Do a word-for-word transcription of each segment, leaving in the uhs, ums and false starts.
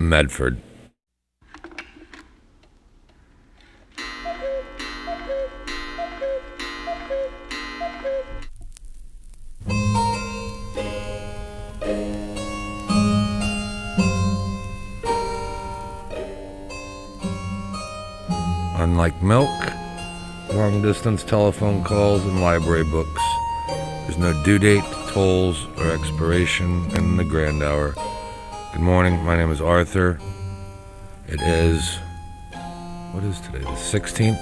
Medford. Unlike milk, long-distance telephone calls, and library books, there's no due date, tolls, or expiration in the grand hour. Good morning, my name is Arthur. It is, what is today, the sixteenth?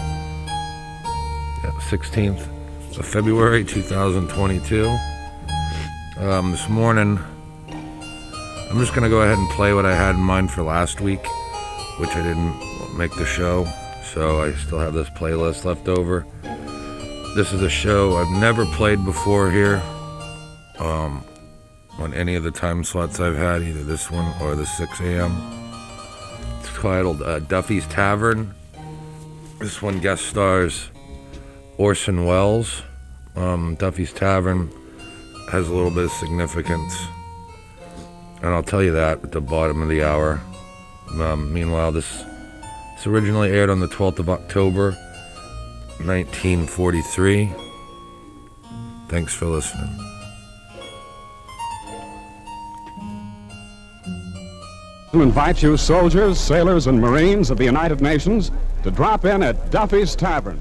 Yeah, the sixteenth of February, two thousand twenty-two. Um, this morning, I'm just going to go ahead and play what I had in mind for last week, which I didn't make the show. So I still have this playlist left over. This is a show I've never played before here um, on any of the time slots I've had, either this one or the six a.m. It's titled uh, Duffy's Tavern. This one guest stars Orson Welles. Um, Duffy's Tavern has a little bit of significance, and I'll tell you that at the bottom of the hour. Um, meanwhile, this This originally aired on the twelfth of October, nineteen forty-three. Thanks for listening. To invite you soldiers, sailors, and Marines of the United Nations to drop in at Duffy's Tavern.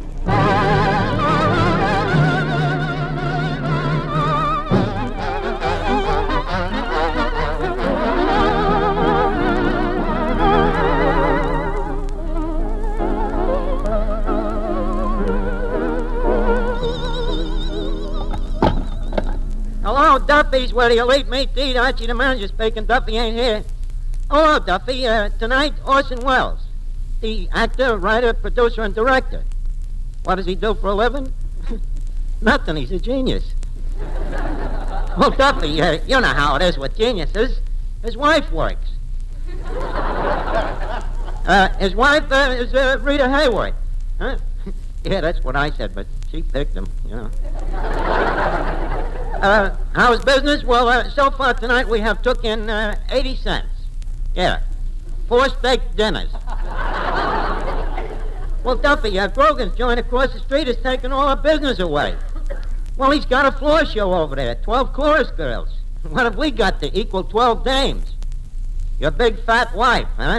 Duffy's where the elite meet to eat. Archie the manager speaking. Duffy ain't here. Oh, Duffy, uh, tonight, Orson Welles. The actor, writer, producer, and director. What does he do for a living? Nothing. He's a genius. Well, Duffy, uh, you know how it is with geniuses. His wife works. Uh, his wife uh, is uh, Rita Hayworth. Huh? Yeah, that's what I said, but she picked him, you know. Uh, how's business? Well, uh, so far tonight we have took in uh, eighty cents. Yeah. Four steak dinners. Well, Duffy, uh, Grogan's joint across the street is taking all our business away. Well, he's got a floor show over there, twelve chorus girls. What have we got to equal twelve dames? Your big fat wife, huh?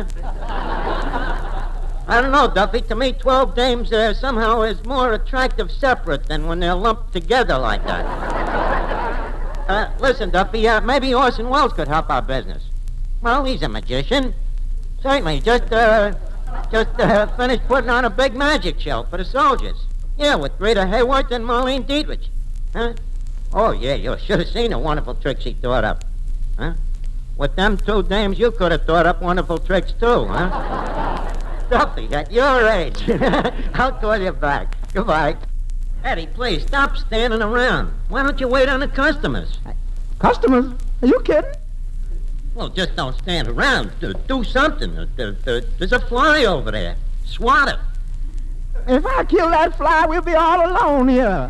I don't know, Duffy. To me, twelve dames uh, somehow is more attractive separate than when they're lumped together like that. Uh, listen, Duffy, uh, maybe Orson Welles could help our business. Well, he's a magician. Certainly, just, uh, just uh, finished putting on a big magic show for the soldiers. Yeah, with Rita Hayworth and Marlene Dietrich. Huh? Oh, yeah, you should have seen the wonderful tricks he thought up. Huh? With them two dames, you could have thought up wonderful tricks, too, huh? Duffy, at your age. I'll call you back. Goodbye. Eddie, please, stop standing around. Why don't you wait on the customers? Customers? Are you kidding? Well, just don't stand around. Do, do something. There's a fly over there. Swat it. If I kill that fly, we'll be all alone here.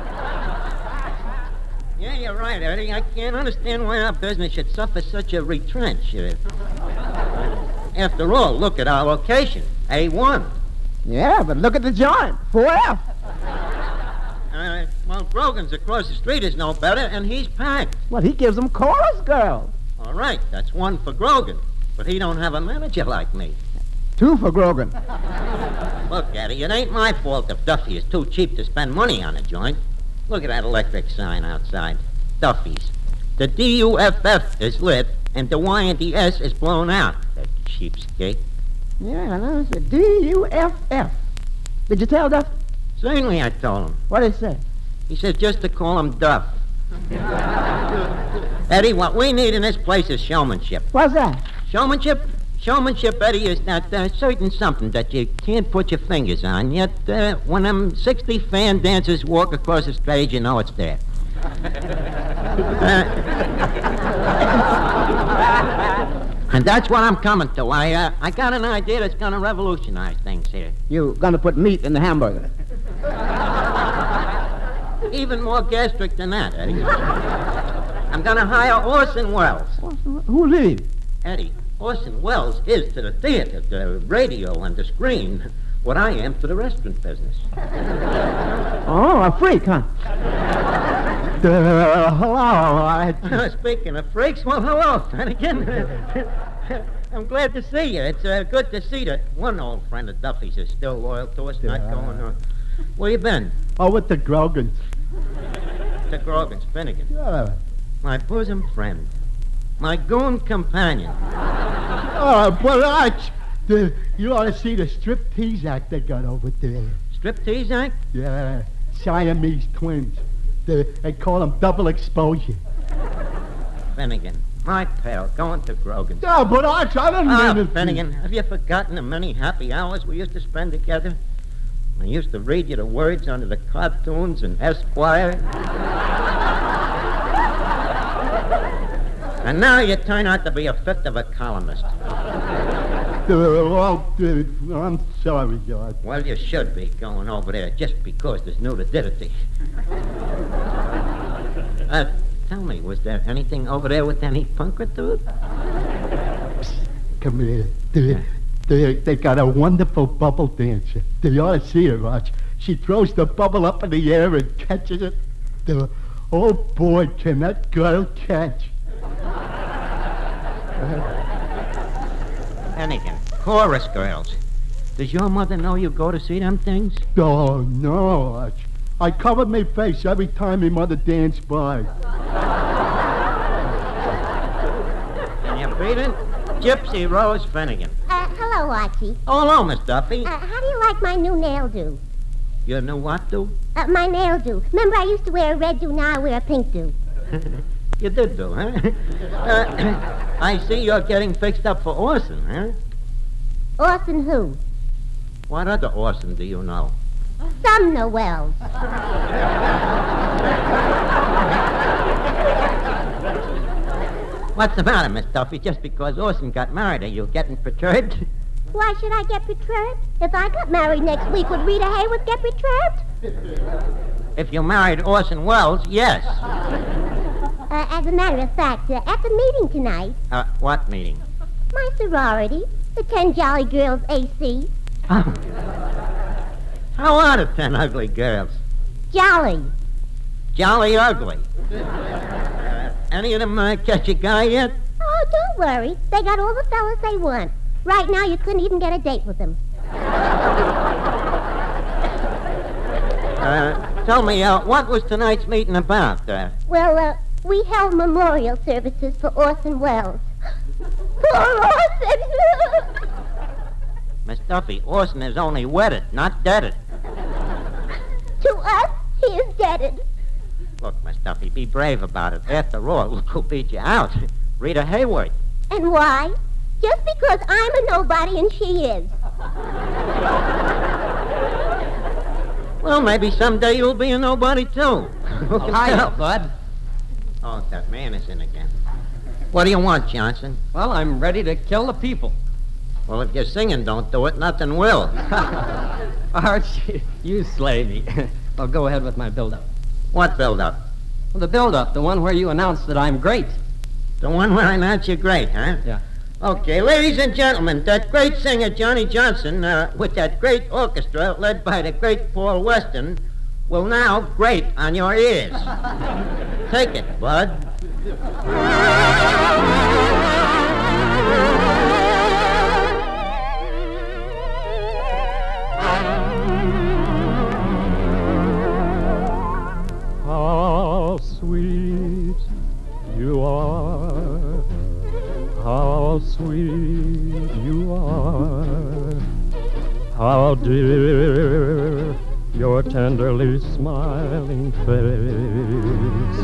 Yeah, you're right, Eddie. I can't understand why our business should suffer such a retrench. After all, look at our location. A one. Yeah, but look at the joint. four F. Uh, well, Grogan's across the street is no better, and he's packed. Well, he gives them chorus girls. All right, that's one for Grogan. But he don't have a manager like me. Two for Grogan. Look, Eddie, it ain't my fault if Duffy is too cheap to spend money on a joint. Look at that electric sign outside. Duffy's. The D U F F is lit, and the Y and the S is blown out. That cheapskate. Yeah, no, it's a D U F F. Did you tell Duff? Certainly I told him. What did he say? He said just to call him Duff. Eddie, what we need in this place is showmanship. What's that? Showmanship? Showmanship, Eddie, is that uh, certain something that you can't put your fingers on, yet uh, when them sixty fan dancers walk across the stage, you know it's there. uh, and that's what I'm coming to. I uh, I got an idea that's going to revolutionize things here. You going to put meat in the hamburger? Even more gastric than that, Eddie. I'm going to hire Orson Welles. Who's he? Eddie, Orson Welles is to the theater, the radio, and the screen what I am to the restaurant business. Oh, a freak, huh? Uh, hello. I... Speaking of freaks, well, hello, Finnegan. I'm glad to see you. It's uh, good to see that one old friend of Duffy's is still loyal to us, not going on. Where you been? Oh, with the Grogans. To Grogan's, Finnegan. Yeah. My bosom friend. My goon companion. Oh, but Arch, the, you ought to see the striptease act they got over there. Striptease act? Yeah, Siamese twins. They, they call them double exposure. Finnegan, my pal, going to Grogan's. No, but Arch, I don't Ah, mean it. Finnegan, have you forgotten the many happy hours we used to spend together? I used to read you the words under the cartoons and Esquire. And now you turn out to be a fifth of a columnist. Uh, well, uh, I'm sorry, George. Well, you should be going over there just because there's nudity. uh, tell me, was there anything over there with any punkertude? Come here. They, they, they got a wonderful bubble dancer. You ought to see her, Arch. She throws the bubble up in the air and catches it. The, oh, boy, can that girl catch. Finnegan, chorus girls. Does your mother know you go to see them things? Oh, no, Arch. I covered my face every time my mother danced by. Can you beat it? Gypsy Rose Finnegan. Uh, hello, Archie. Oh, hello, Miss Duffy. Uh, how do you like my new nail do? You know what, do? Uh, my nail do. Remember I used to wear a red do, now I wear a pink do. You did do, huh? uh, I see you're getting fixed up for Orson, huh? Orson who? What other Orson do you know? Sumner Wells. What's the matter, Miss Duffy? Just because Orson got married, are you getting perturbed? Why should I get perturbed? If I got married next week, would Rita Hayworth get perturbed? If you married Orson Welles, yes. Uh, as a matter of fact, uh, at the meeting tonight... Uh, what meeting? My sorority, the Ten Jolly Girls A C. Oh. How are the ten ugly girls? Jolly. Jolly ugly. Uh, any of them uh, catch a guy yet? Oh, don't worry. They got all the fellas they want. Right now, you couldn't even get a date with them. Uh, tell me, uh, what was tonight's meeting about? Uh, Well, uh, we held memorial services for Orson Welles. Poor Orson! Miss Duffy, Orson is only wedded, not deaded. To us, he is deaded. Look, Miss Duffy, be brave about it. After all, look who beat you out. Rita Hayworth. And why? Just because I'm a nobody and she is. Well, maybe someday you'll be a nobody, too. Who can Hiya, tell? Bud. Oh, that man is in again. What do you want, Johnson? Well, I'm ready to kill the people. Well, if your singing don't do it, nothing will. Archie, you slay me. I'll go ahead with my build-up. What build-up? Well, the build-up, the one where you announce that I'm great. The one where I announce you're great, huh? Yeah. Okay, ladies and gentlemen, that great singer Johnny Johnson, uh, with that great orchestra led by the great Paul Weston, will now grate on your ears. Take it, Bud. How sweet you are, how sweet you are, how dear your tenderly smiling face.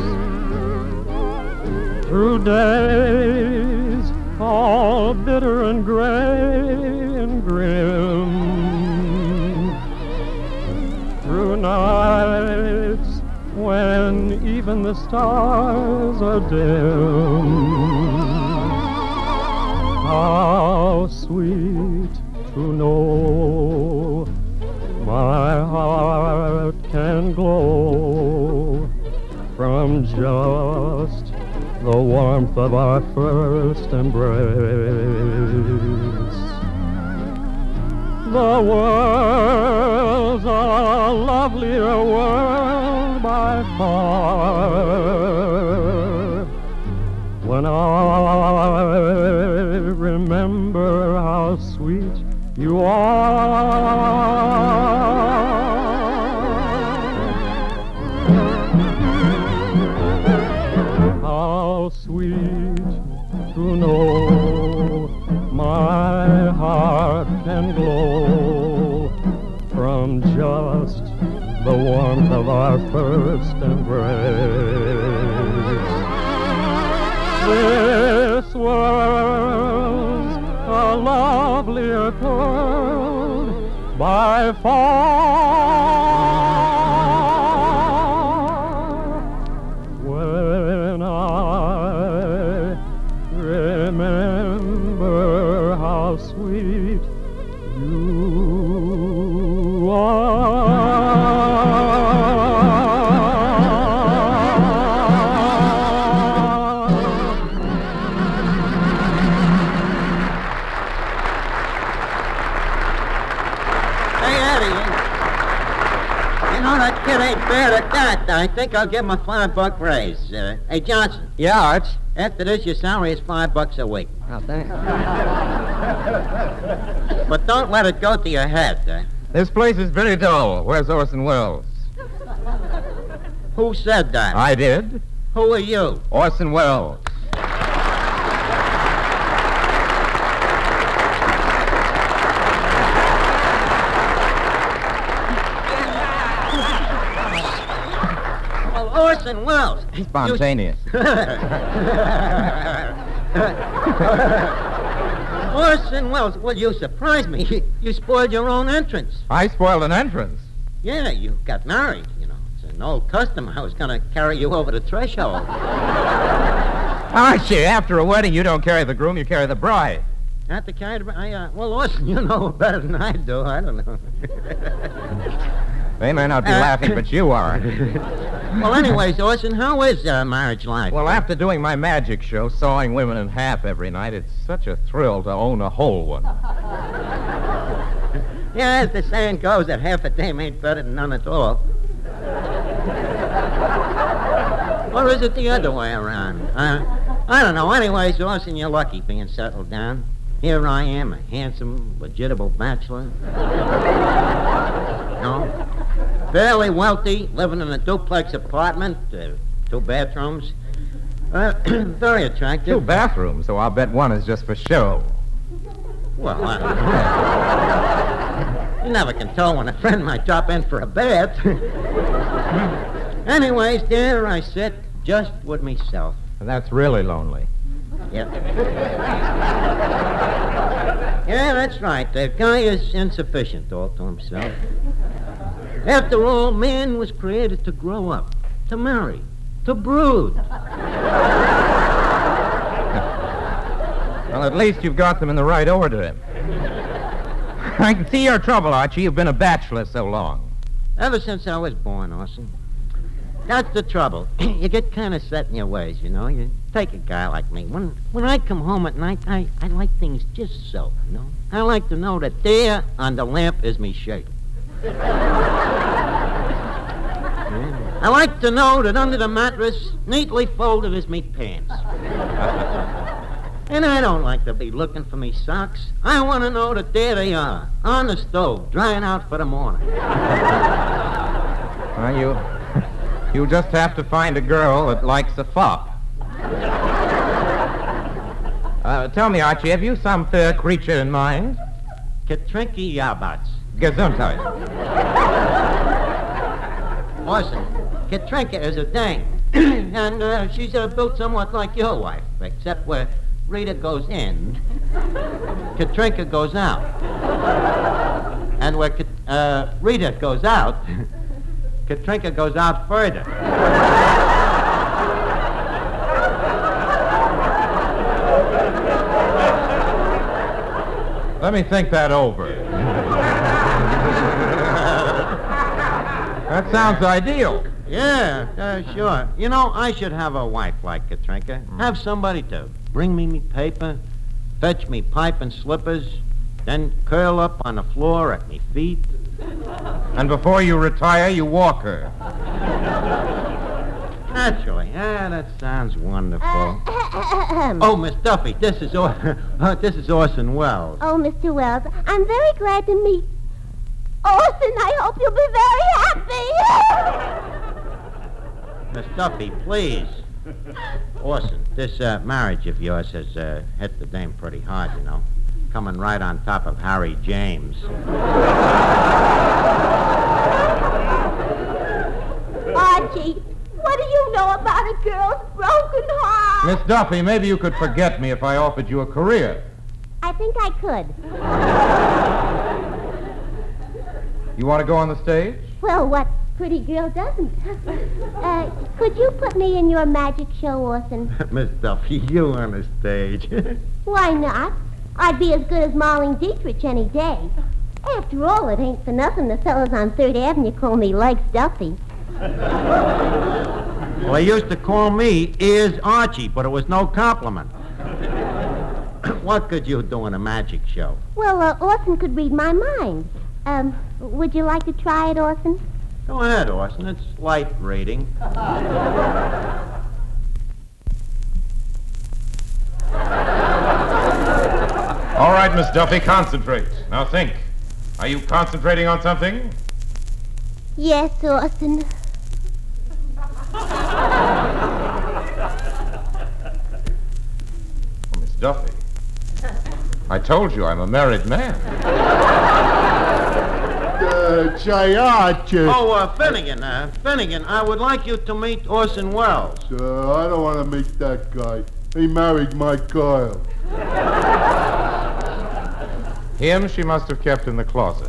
Through days all bitter and gray and grim, through nights when even the stars are dim, how sweet to know my heart can glow from just the warmth of our first embrace. The world's a lovelier world by far. When I remember how sweet you are. How sweet to know my heart can glow from just the warmth of our first embrace. This world's a lovelier world by far. When I remember how sweet you are. Kid ain't bad at that. I think I'll give him a five-buck raise. Uh, hey, Johnson. Yeah, Arch? After this, your salary is five bucks a week. Oh, thanks. But don't let it go to your head. Uh. This place is very dull. Where's Orson Welles? Who said that? I did. Who are you? Orson Welles. Orson Welles. Spontaneous. Orson Welles. Well, you surprised me. You, you spoiled your own entrance. I spoiled an entrance? Yeah, you got married, you know. It's an old custom. I was going to carry you over the threshold. Archie, after a wedding, you don't carry the groom, you carry the bride. Have to carry the bride? Uh, well, Orson, you know better than I do. I don't know. They may not be uh, laughing, but you are. Well, anyways, Orson, how is uh, marriage life? Well, after doing my magic show, sawing women in half every night, it's such a thrill to own a whole one. Yeah, as the saying goes, that half a dame ain't better than none at all. Or is it the other way around? Uh, I don't know. Anyways, Orson, you're lucky being settled down. Here I am, a handsome, legitimate bachelor. No? Fairly wealthy, living in a duplex apartment, uh, two bathrooms. Uh, very attractive. Two bathrooms, so I'll bet one is just for show. Well, I don't know. You never can tell when a friend might drop in for a bath. Anyways, there I sit, just with myself. That's really lonely. Yep. Yeah, that's right. The guy is insufficient all to himself. After all, man was created to grow up, to marry, to brood. Well, at least you've got them in the right order. I can see your trouble, Archie. You've been a bachelor so long. Ever since I was born, Orson. That's the trouble. You get kind of set in your ways, you know. You take a guy like me. When when I come home at night, I, I like things just so, you know. I like to know that there on the lamp is me shirt. Yeah. I like to know that under the mattress, neatly folded, is me pants. And I don't like to be looking for me socks. I want to know that there they are, on the stove, drying out for the morning. Well, you... You just have to find a girl that likes a fop. Uh, tell me, Archie, have you some fair creature in mind? Katrinki Yabats. Gesundheit. Orson, Katrinka is a dame. And uh, she's uh, built somewhat like your wife, except where Rita goes in, Katrinka goes out. And where uh, Rita goes out... Katrinka goes out further. Let me think that over. That sounds ideal. Yeah, uh, sure. You know, I should have a wife like Katrinka. Mm. Have somebody to bring me me paper, fetch me pipe and slippers, then curl up on the floor at me feet. And before you retire, you walk her. Naturally. Ah, that sounds wonderful. Uh, Oh, Miss Duffy, this is Or- uh, this is Orson Welles. Oh, Mister Wells, I'm very glad to meet Orson. I hope you'll be very happy. Miss Duffy, please. Orson, this uh, marriage of yours has uh, hit the dame pretty hard, you know. Coming right on top of Harry James. Archie, what do you know about a girl's broken heart? Miss Duffy, maybe you could forget me if I offered you a career. I think I could. You want to go on the stage? Well, what pretty girl doesn't? Uh, could you put me in your magic show, Orson? Miss Duffy, you on the stage. Why not? I'd be as good as Marlene Dietrich any day. After all, it ain't for nothing the fellas on Third Avenue call me Legs Duffy. Well, they used to call me Ears Archie, but it was no compliment. What could you do in a magic show? Well, uh, Orson could read my mind. Um, would you like to try it, Orson? Go ahead, Orson. It's light reading. All right, Miss Duffy, concentrate. Now think. Are you concentrating on something? Yes, Orson. Oh, Miss Duffy. I told you I'm a married man. Uh, say, Archie. Oh, uh, Finnegan, uh, Finnegan, I would like you to meet Orson Welles. Uh, I don't want to meet that guy. He married my girl. Him she must have kept in the closet.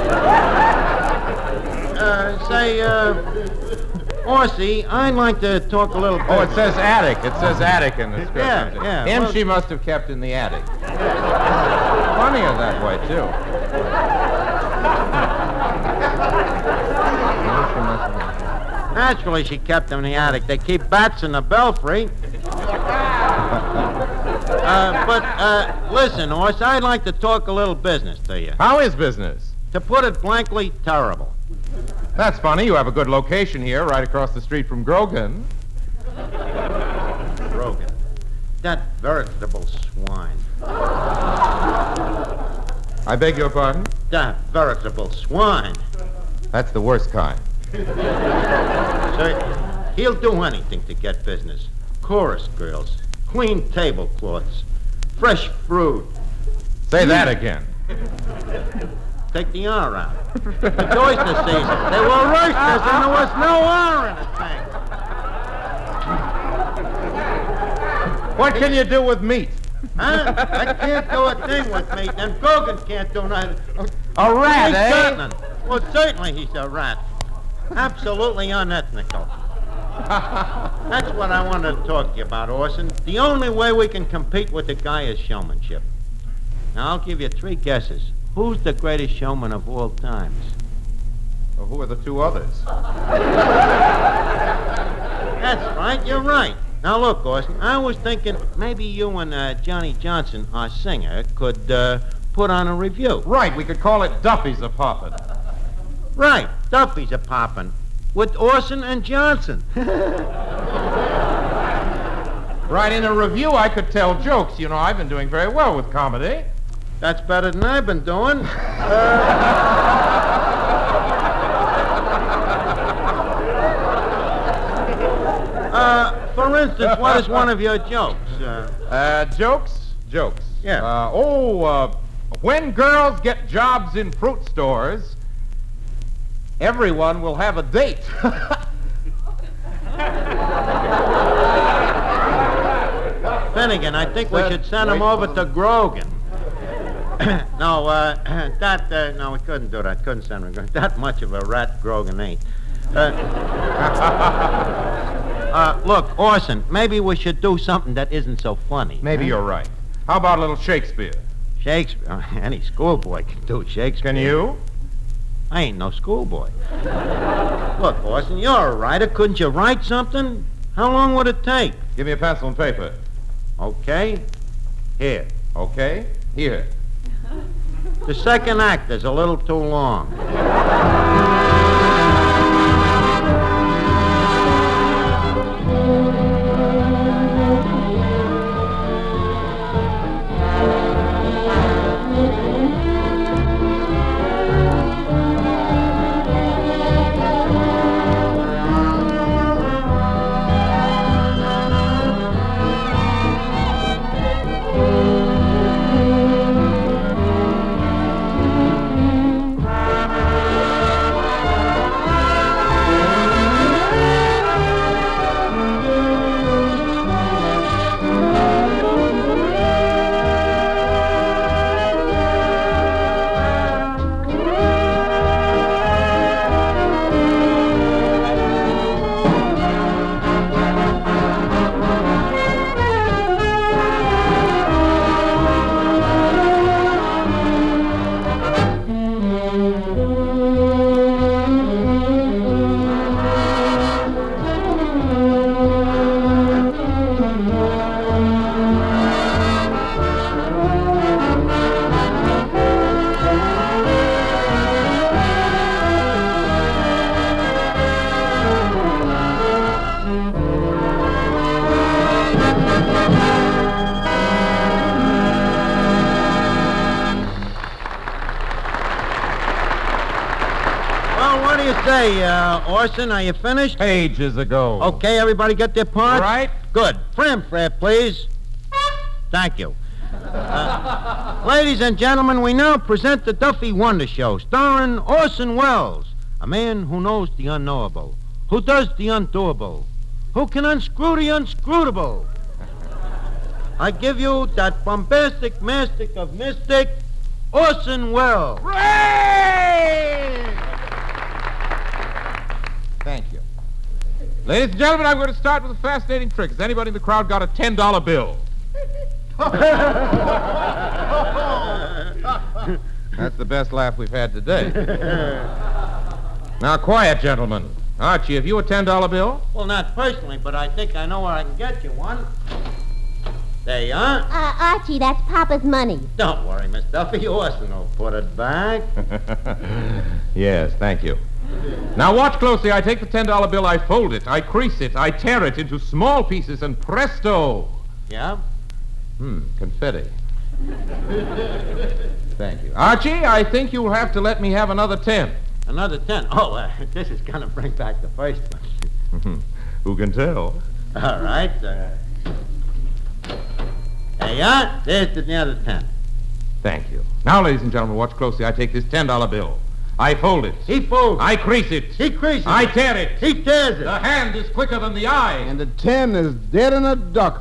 Uh, say, uh, Orsie, I'd like to talk a little bit. Oh, it says attic. It says attic in the script. Yeah, yeah, Him well- she must have kept in the attic. Funnier that way, too. Him she must have- Naturally, she kept them in the attic. They keep bats in the belfry. Uh, but, uh, listen, Orson, I'd like to talk a little business to you. How is business? To put it blankly, terrible. That's funny. You have a good location here, right across the street from Grogan. Rogan. That veritable swine. I beg your pardon? That veritable swine. That's the worst kind. Sir, he'll do anything to get business. Chorus girls, clean tablecloths, fresh fruit. Say that again. Take the R out. It's oyster season. They were roosters and there was no R in the thing. What can you do with meat? Huh? I can't do a thing with meat, and Grogan can't do nothing. A rat, He's eh? certain. Well, certainly he's a rat. Absolutely unethnical. That's what I wanted to talk to you about, Orson. The only way we can compete with the guy is showmanship. Now, I'll give you three guesses. Who's the greatest showman of all times? Well, who are the two others? That's right, you're right. Now, look, Orson, I was thinking maybe you and uh, Johnny Johnson, our singer, could uh, put on a review. Right, we could call it Duffy's a Poppin'. Right, Duffy's a poppin'. With Orson and Johnson. Right, in a review I could tell jokes. You know, I've been doing very well with comedy. That's better than I've been doing. Uh, uh, for instance, what is one of your jokes? Uh, Uh, jokes? Jokes. Yeah. Uh, oh, uh, when girls get jobs in fruit stores, everyone will have a date. Finnegan, I think we That- should send him wait. over to Grogan. no, uh, that, uh, no, we couldn't do that. Couldn't send him to Grogan. That much of a rat Grogan ain't. Uh, uh, look, Orson, maybe we should do something that isn't so funny. Maybe huh? you're right. How about a little Shakespeare? Shakespeare. Any schoolboy can do Shakespeare. Can you? I ain't no schoolboy. Look, Orson, you're a writer. Couldn't you write something? How long would it take? Give me a pencil and paper. Okay. Here. Okay? Here. The second act is a little too long. Say, uh, Orson, are you finished? Ages ago. Okay, everybody get their parts? Right. Good. Frame, Fred, please. Thank you. Uh, ladies and gentlemen, we now present the Duffy Wonder Show, starring Orson Welles, a man who knows the unknowable, who does the undoable, who can unscrew the unscrutable. I give you that bombastic mastic of mystic, Orson Welles. Hooray! Thank you. Ladies and gentlemen, I'm going to start with a fascinating trick. Has anybody in the crowd got a ten dollar bill? That's the best laugh we've had today. Now, quiet, gentlemen. Archie, have you a ten dollar bill? Well, not personally, but I think I know where I can get you one. There you are. Uh, Archie, that's Papa's money. Don't worry, Miss Duffy. Orson will put it back. Yes, thank you. Now watch closely. I take the ten dollar bill, I fold it, I crease it, I tear it into small pieces, and presto! Yeah? Hmm, confetti. Thank you. Archie, I think you'll have to let me have another ten. Another ten? Oh, uh, this is going to bring back the first one. Who can tell? All right. Uh, there you are. There's the other ten. Thank you. Now, ladies and gentlemen, watch closely. I take this ten dollar bill. I fold it. He folds. I crease it. He creases. I tear it. He tears it. The hand is quicker than the eye. And the ten is dead in a duck.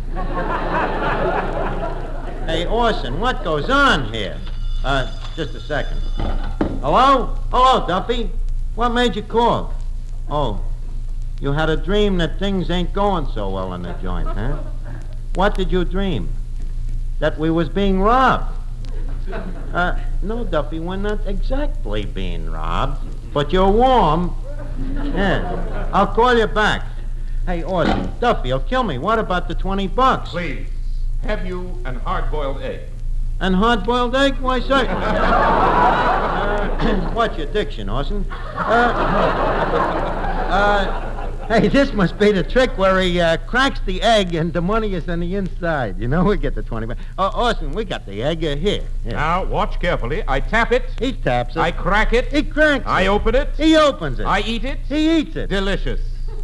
Hey, Orson, what goes on here? Uh, just a second. Hello? Hello, Duffy. What made you call? Oh, you had a dream that things ain't going so well in the joint, huh? What did you dream? That we was being robbed. Uh, no, Duffy, we're not exactly being robbed, but you're warm. Yeah, I'll call you back. Hey, Orson, Duffy, you'll kill me. What about the twenty bucks? Please, have you an hard-boiled egg? And hard-boiled egg? Why, certainly. uh, what's your diction, Orson? Uh, uh, hey, this must be the trick where he uh, cracks the egg and the money is on the inside. You know, we get the twenty bucks. Uh, Orson, we got the egg uh, here. here. Now, watch carefully. I tap it. He taps it. I crack it. He cracks I it. open it. He opens it. I eat it. He eats it. Delicious.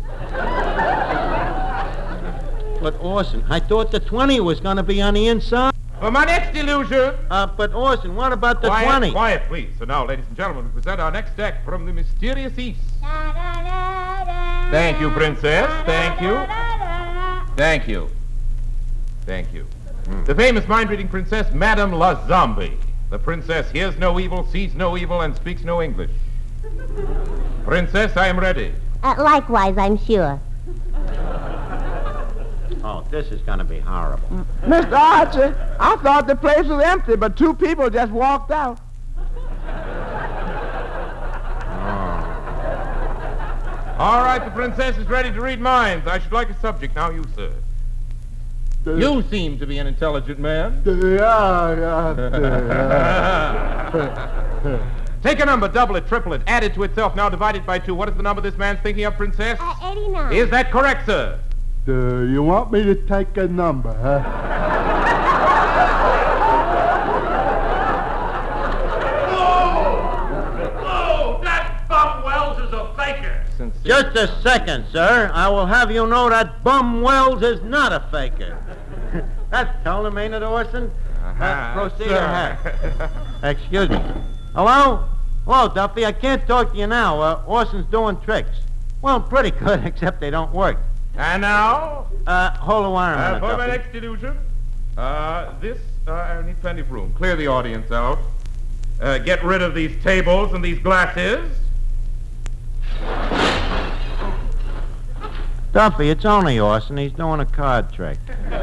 But, Orson, I thought the twenty was going to be on the inside. For my next illusion. Uh, but, Orson, what about the quiet, twenty? Quiet, please. So now, ladies and gentlemen, we present our next act from the mysterious East. Thank you, Princess. Thank you. Thank you. Thank you. The famous mind-reading princess, Madame La Zombie. The princess hears no evil, sees no evil, and speaks no English. Princess, I am ready. Uh, likewise, I'm sure. Oh, this is going to be horrible. Mister Archie, I thought the place was empty, but two people just walked out. All right, the princess is ready to read minds. I should like a subject. Now you, sir. You seem to be an intelligent man. Yeah, yeah. Take a number, double it, triple it, add it to itself, now divide it by two. What is the number this man's thinking of, Princess? Uh, eighty-nine. Is that correct, sir? Do you want me to take a number, huh? Oh, that Bum Wells is a faker. Sincere. Just a second, sir. I will have you know that Bum Wells is not a faker. That's telling him, ain't it, Orson? Uh-huh, Uh, proceed sir. ahead. Excuse me. Hello? Hello, Duffy. I can't talk to you now. Uh, Orson's doing tricks. Well, pretty good, except they don't work. And now, Uh, hold the wire a uh, minute, for my Duffy. next illusion, uh, this, uh, I need plenty of room. Clear the audience out. Uh, get rid of these tables and these glasses. Duffy, it's only Orson. He's doing a card trick.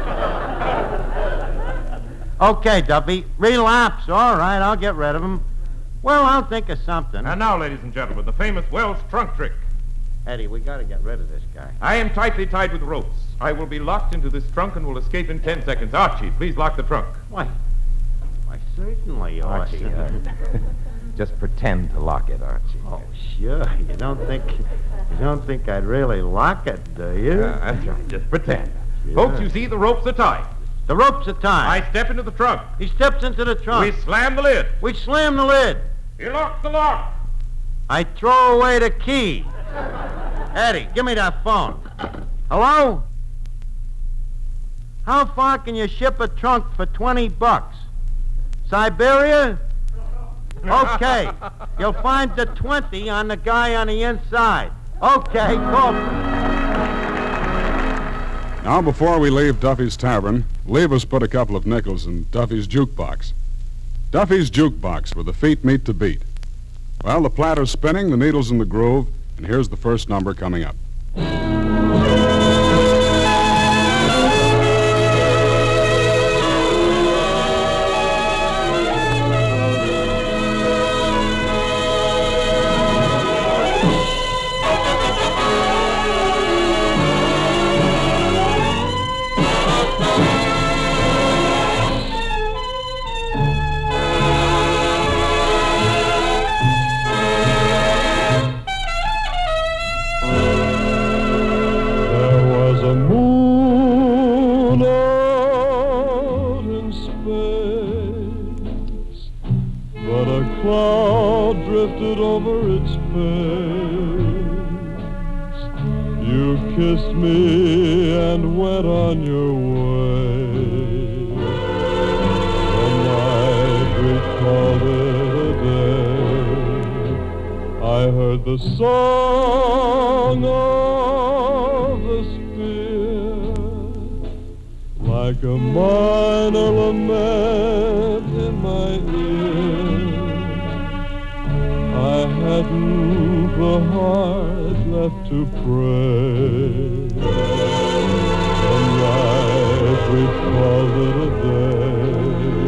Okay, Duffy. Relapse. All right, I'll get rid of him. Well, I'll think of something. And now, ladies and gentlemen, the famous Wells trunk trick. Eddie, we got to get rid of this guy. I am tightly tied with ropes. I will be locked into this trunk and will escape in ten seconds. Archie, please lock the trunk. Why? Why, certainly, Archie, Orson. uh, just pretend to lock it, Archie. Oh, sure. You don't think you don't think I'd really lock it, do you? Uh, that's right. Just pretend. Yeah. Folks, you see, the ropes are tied. The ropes are tied. I step into the trunk. He steps into the trunk. We slam the lid. We slam the lid. He locks the lock. I throw away the key. Eddie, give me that phone. Hello? How far can you ship a trunk for twenty bucks? Siberia? Okay. You'll find the twenty on the guy on the inside. Okay, call. Now, before we leave Duffy's Tavern, leave us put a couple of nickels in Duffy's Jukebox. Duffy's Jukebox, where the feet meet to beat. Well, the platter's spinning, the needle's in the groove, and here's the first number coming up. Kissed me and went on your way. The night we called it a day. I heard the song of the spear, like a minor lament in my ear. I hadn't the heart left to pray. The night we called it a day.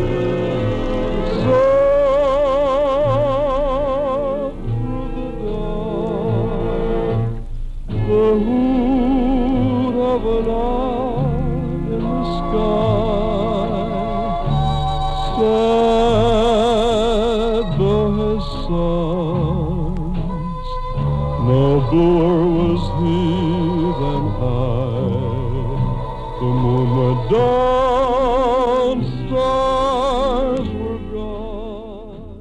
So through the dark, the hoot of an arm in the sky, sad though his songs, no bluer was he than I. The moon went down, stars were gone.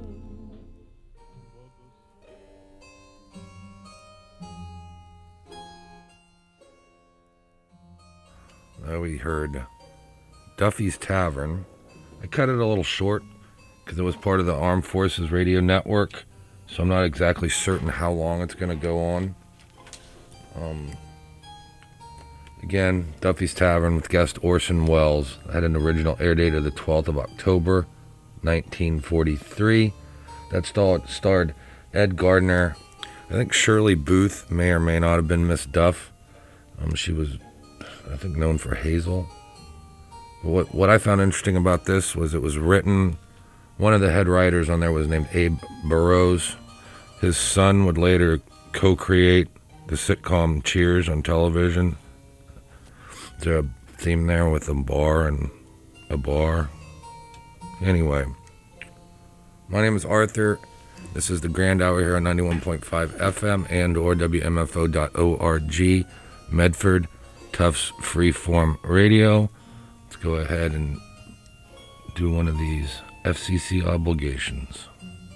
Uh, we heard Duffy's Tavern. I cut it a little short because it was part of the Armed Forces Radio Network, so I'm not exactly certain how long it's going to go on. Um, again, Duffy's Tavern with guest Orson Welles had an original air date of the twelfth of October, nineteen forty-three. That starred, starred Ed Gardner. I think Shirley Booth may or may not have been Miss Duff. Um, she was, I think, known for Hazel. But what, what I found interesting about this was it was written, one of the head writers on there was named Abe Burrows. His son would later co-create the sitcom Cheers on television. It's a theme there with a bar and a bar. Anyway, my name is Arthur. This is the Grand Hour here on ninety-one point five F M and or W M F O dot org, Medford, Tufts Freeform Radio. Let's go ahead and do one of these F C C obligations.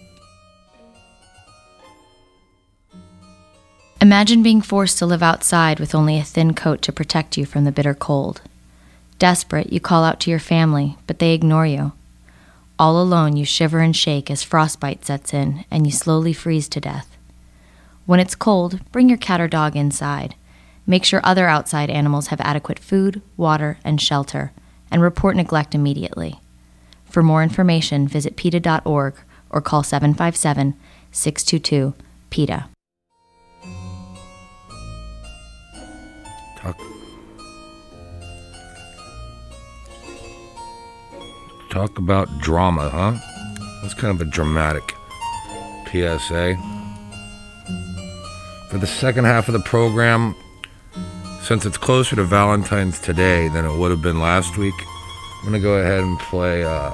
Imagine being forced to live outside with only a thin coat to protect you from the bitter cold. Desperate, you call out to your family, but they ignore you. All alone, you shiver and shake as frostbite sets in, and you slowly freeze to death. When it's cold, bring your cat or dog inside. Make sure other outside animals have adequate food, water, and shelter, and report neglect immediately. For more information, visit PETA dot org or call seven five seven, six two two, PETA. Talk, talk about drama, huh? That's kind of a dramatic P S A. For the second half of the program, since it's closer to Valentine's today than it would have been last week, I'm gonna go ahead and play. Uh,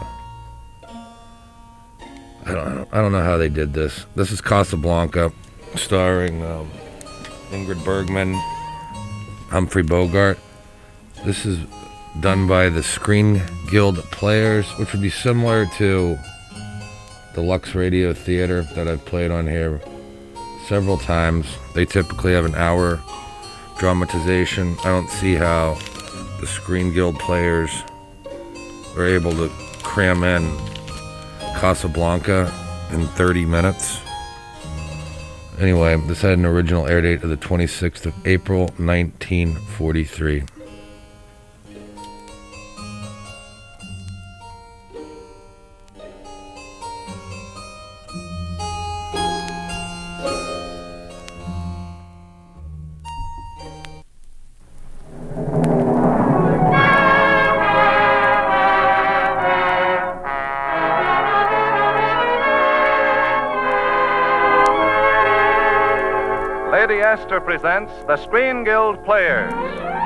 I don't, I don't know how they did this. This is Casablanca, starring um, Ingrid Bergman, Humphrey Bogart. This is done by the Screen Guild Players, which would be similar to the Lux Radio Theater that I've played on here several times. They typically have an hour dramatization. I don't see how the Screen Guild Players are able to cram in Casablanca in thirty minutes. Anyway, this had an original air date of the twenty-sixth of April, nineteen forty-three. Lady Astor presents the Screen Guild Players.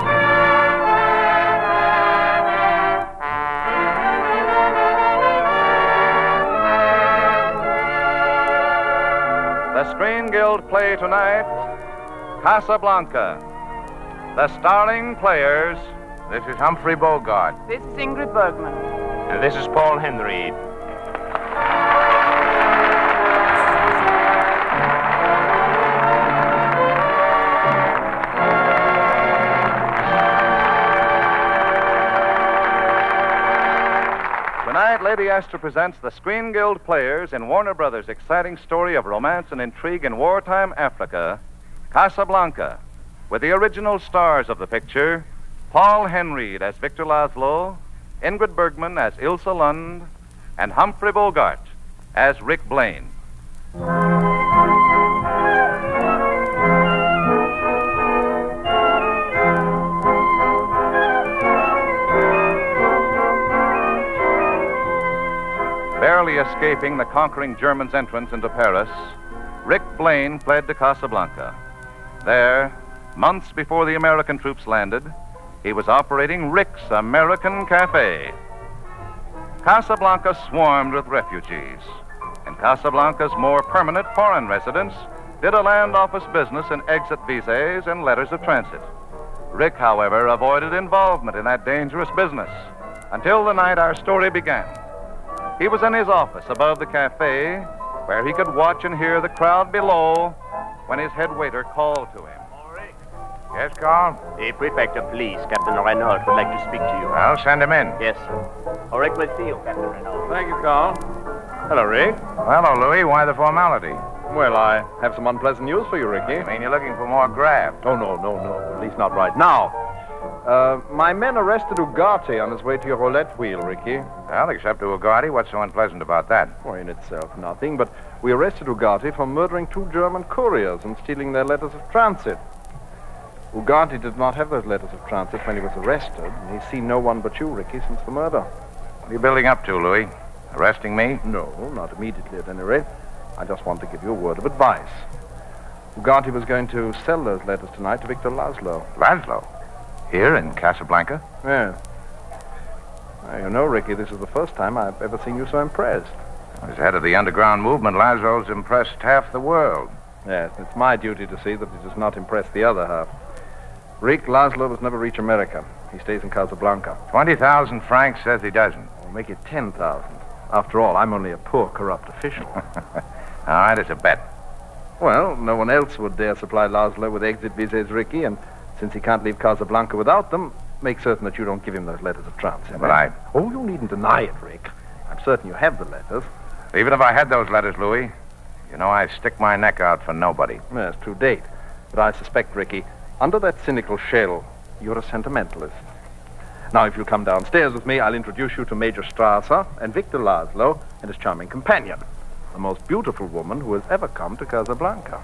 The Screen Guild play tonight, Casablanca. The starring players. This is Humphrey Bogart. This is Ingrid Bergman. And this is Paul Henry. Tonight, Lady Astor presents the Screen Guild Players in Warner Brothers' exciting story of romance and intrigue in wartime Africa, Casablanca, with the original stars of the picture, Paul Henreid as Victor Laszlo, Ingrid Bergman as Ilsa Lund, and Humphrey Bogart as Rick Blaine. Barely escaping the conquering Germans' entrance into Paris, Rick Blaine fled to Casablanca. There, months before the American troops landed, he was operating Rick's American Cafe. Casablanca swarmed with refugees, and Casablanca's more permanent foreign residents did a land office business in exit visas and letters of transit. Rick, however, avoided involvement in that dangerous business until the night our story began. He was in his office above the cafe, where he could watch and hear the crowd below when his head waiter called to him. Yes, Carl? The prefect of police, Captain Renault, would like to speak to you. Well, send him in. Yes, sir. Oh, Rick will see you, Captain Renault. Thank you, Carl. Hello, Rick. Hello, Louis. Why the formality? Well, I have some unpleasant news for you, Ricky. I mean, you're looking for more graft. Oh, no, no, no. At least not right now. Uh, my men arrested Ugarte on his way to your roulette wheel, Ricky. Well, except to Ugarte, what's so unpleasant about that? Well, in itself, nothing. But we arrested Ugarte for murdering two German couriers and stealing their letters of transit. Ugarte did not have those letters of transit when he was arrested, and he's seen no one but you, Ricky, since the murder. What are you building up to, Louis? Arresting me? No, not immediately at any rate. I just want to give you a word of advice. Ugarte was going to sell those letters tonight to Victor Laszlo. Laszlo? Here in Casablanca? Yes. Well, you know, Ricky, this is the first time I've ever seen you so impressed. As head of the underground movement, Laszlo's impressed half the world. Yes, it's my duty to see that he does not impress the other half. Rick, Laszlo must never reach America. He stays in Casablanca. Twenty thousand francs says he doesn't. We'll make it ten thousand. After all, I'm only a poor, corrupt official. All right, it's a bet. Well, no one else would dare supply Laszlo with exit visas, Ricky, and since he can't leave Casablanca without them, make certain that you don't give him those letters of transit. But I... Oh, you needn't deny it, Rick. I'm certain you have the letters. Even if I had those letters, Louis, you know I stick my neck out for nobody. Yes, to date. But I suspect, Ricky, under that cynical shell, you're a sentimentalist. Now, if you'll come downstairs with me, I'll introduce you to Major Strasser and Victor Laszlo and his charming companion, the most beautiful woman who has ever come to Casablanca.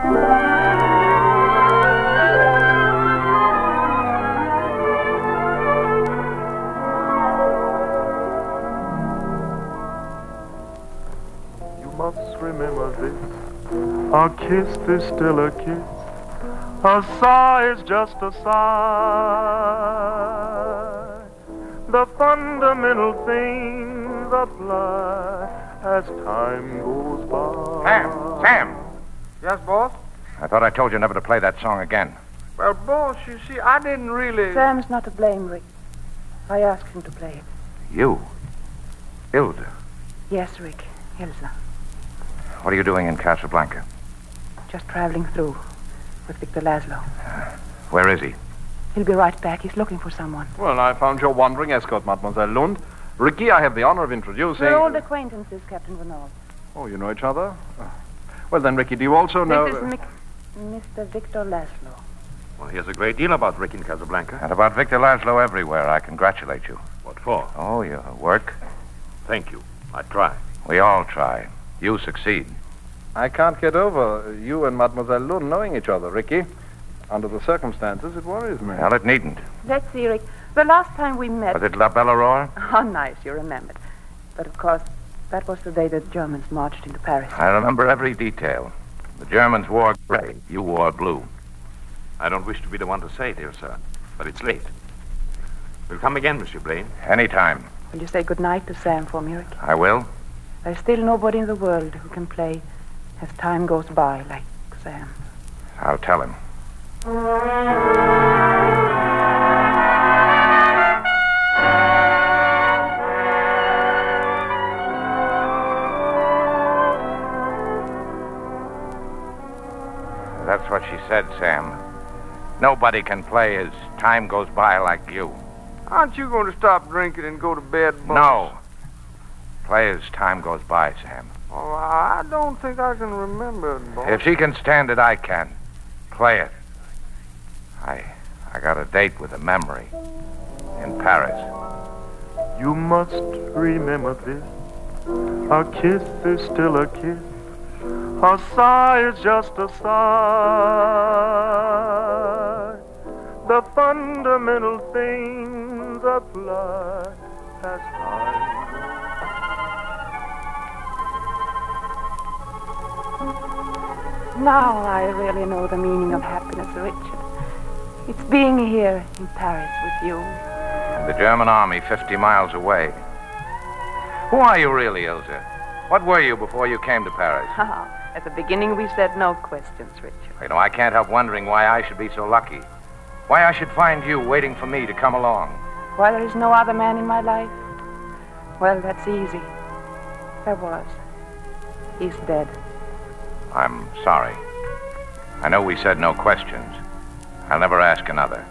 You must remember this. A kiss is still a kiss. A sigh is just a sigh. The fundamental things apply as time goes by. Sam! Sam! Yes, boss? I thought I told you never to play that song again. Well, boss, you see, I didn't really... Sam's not to blame, Rick. I asked him to play it. You? Ilsa? Yes, Rick. Ilsa. What are you doing in Casablanca? Just traveling through with Victor Laszlo. Where is he? He'll be right back. He's looking for someone. Well, I found your wandering escort, Mademoiselle Lund. Ricky, I have the honor of introducing... We're old acquaintances, Captain Renault. Oh, you know each other? Well, then, Ricky, do you also know... This is Mic- Mister Victor Laszlo. Well, here's a great deal about Rick in Casablanca. And about Victor Laszlo everywhere. I congratulate you. What for? Oh, your work. Thank you. I try. We all try. You succeed. I can't get over you and Mademoiselle Lund knowing each other, Ricky. Under the circumstances, it worries me. Well, it needn't. Let's see, Rick. The last time we met... Was it La Belle Aurore? How nice you remembered. But, of course, that was the day the Germans marched into Paris. I remember every detail. The Germans wore gray. You wore blue. I don't wish to be the one to say, dear sir, but it's late. We'll come again, Monsieur Blaine. Anytime. Will you say good night to Sam for me, Rick? I will. There's still nobody in the world who can play as time goes by like Sam. I'll tell him. That's what she said, Sam. Nobody can play as time goes by like you. Aren't you going to stop drinking and go to bed, boss? No. Play as time goes by, Sam. Oh, I don't think I can remember it, boss. If she can stand it, I can. Play it. I I got a date with a memory in Paris. You must remember this. A kiss is still a kiss. A sigh is just a sigh. The fundamental things apply as time. Now I really know the meaning of happiness, Richard. It's being here in Paris with you. And the German army fifty miles away. Who are you really, Ilsa? What were you before you came to Paris? At the beginning, we said no questions, Richard. You know, I can't help wondering why I should be so lucky. Why I should find you waiting for me to come along. Why there is no other man in my life? Well, that's easy. There was. He's dead. I'm sorry. I know we said no questions. I'll never ask another.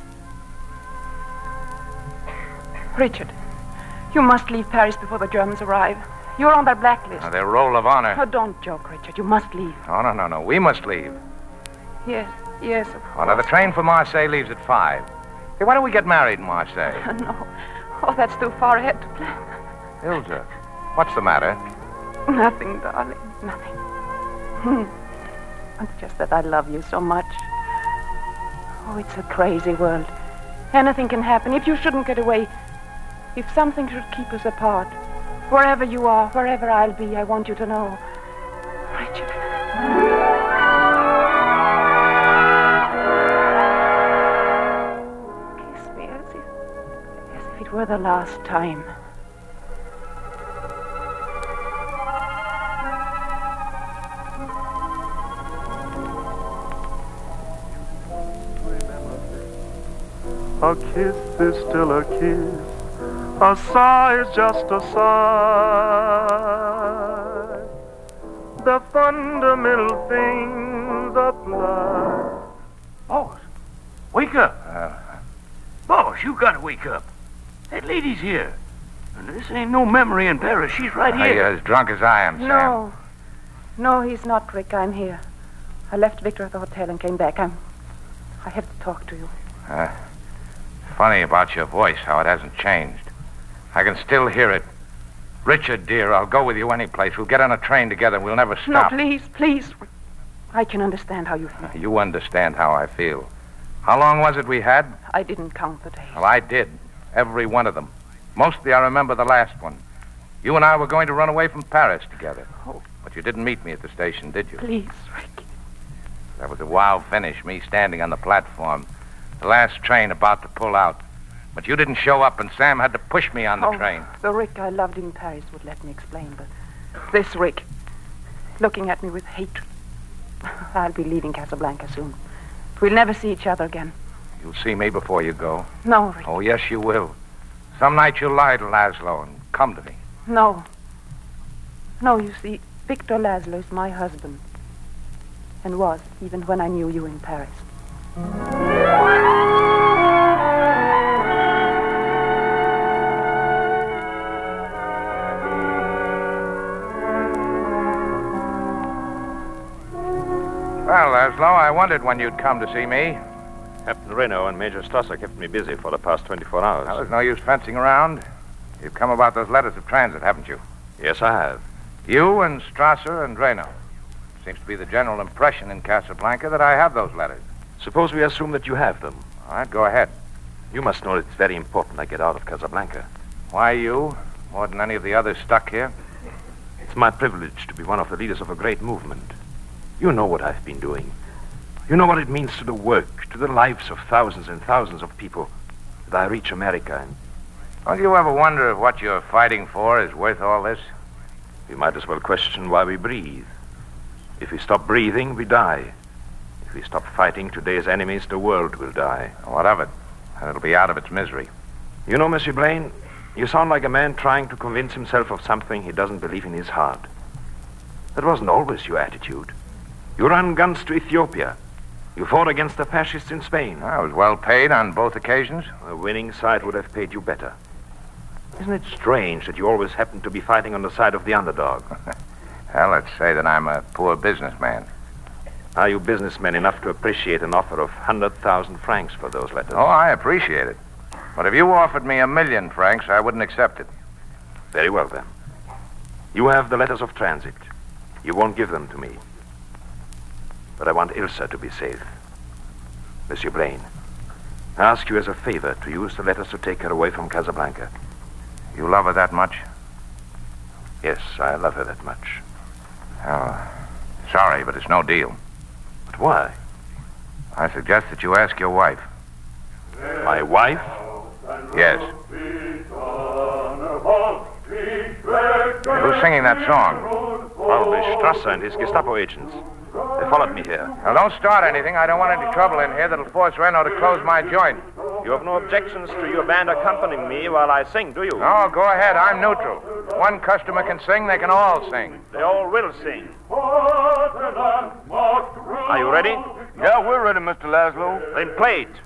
Richard, you must leave Paris before the Germans arrive. You're on their blacklist. Now, their roll of honor. Oh, don't joke, Richard. You must leave. Oh, no, no, no. We must leave. Yes, yes, of course. Oh, now, the train for Marseille leaves at five. Hey, why don't we get married in Marseille? No. Oh, that's too far ahead to plan. Ilsa, what's the matter? Nothing, darling. Nothing. It's just that I love you so much. Oh, it's a crazy world. Anything can happen. If you shouldn't get away, if something should keep us apart, wherever you are, wherever I'll be, I want you to know. Richard. for the last time. A kiss is still a kiss. A sigh is just a sigh. The fundamental things apply. Boss, wake up. Uh, Boss, you gotta wake up. That lady's here. And this ain't no memory in Paris. She's right here. You're as drunk as I am, Sam. No. No, he's not, Rick. I'm here. I left Victor at the hotel and came back. I'm... I have to talk to you. Uh, funny about your voice, how it hasn't changed. I can still hear it. Richard, dear, I'll go with you any place. We'll get on a train together. We'll never stop. No, please, please. I can understand how you feel. You understand how I feel. How long was it we had? I didn't count the days. Well, I did. Every one of them. Mostly I remember the last one. You and I were going to run away from Paris together. Oh. But you didn't meet me at the station, did you? Please, Rick. That was a wild finish, me standing on the platform. The last train about to pull out. But you didn't show up, and Sam had to push me on the oh, train. The Rick I loved in Paris would let me explain, but this Rick, looking at me with hatred. I'll be leaving Casablanca soon. We'll never see each other again. You'll see me before you go. No, Rick. Oh, yes, you will. Some night you'll lie to Laszlo and come to me. No. No, you see, Victor Laszlo is my husband. And was, even when I knew you in Paris. Well, Laszlo, I wondered when you'd come to see me. Captain Reno and Major Strasser kept me busy for the past twenty-four hours. Well, there's no use fencing around. You've come about those letters of transit, haven't you? Yes, I have. You and Strasser and Reno. Seems to be the general impression in Casablanca that I have those letters. Suppose we assume that you have them. All right, go ahead. You must know it's very important I get out of Casablanca. Why you? More than any of the others stuck here? It's my privilege to be one of the leaders of a great movement. You know what I've been doing. You know what it means to the work, to the lives of thousands and thousands of people, that I reach America. And don't you ever wonder if what you're fighting for is worth all this? We might as well question why we breathe. If we stop breathing, we die. If we stop fighting today's enemies, the world will die. What of it? And it'll be out of its misery. You know, Monsieur Blaine, you sound like a man trying to convince himself of something he doesn't believe in his heart. That wasn't always your attitude. You ran guns to Ethiopia. You fought against the fascists in Spain. I was well paid on both occasions. The winning side would have paid you better. Isn't it strange that you always happen to be fighting on the side of the underdog? Well, let's say that I'm a poor businessman. Are you businessmen enough to appreciate an offer of one hundred thousand francs for those letters? Oh, I appreciate it. But if you offered me a million francs, I wouldn't accept it. Very well, then. You have the letters of transit. You won't give them to me. But I want Ilsa to be safe. Monsieur Blaine, I ask you as a favor to use the letters to take her away from Casablanca. You love her that much? Yes, I love her that much. Oh, sorry, but it's no deal. But why? I suggest that you ask your wife. My wife? Yes. Who's singing that song? Probably Strasser and his Gestapo agents. They followed me here. Now, don't start anything. I don't want any trouble in here that'll force Reno to close my joint. You have no objections to your band accompanying me while I sing, do you? No, go ahead. I'm neutral. One customer can sing, they can all sing. They all will sing. Are you ready? Yeah, we're ready, Mister Laszlo. Then play it.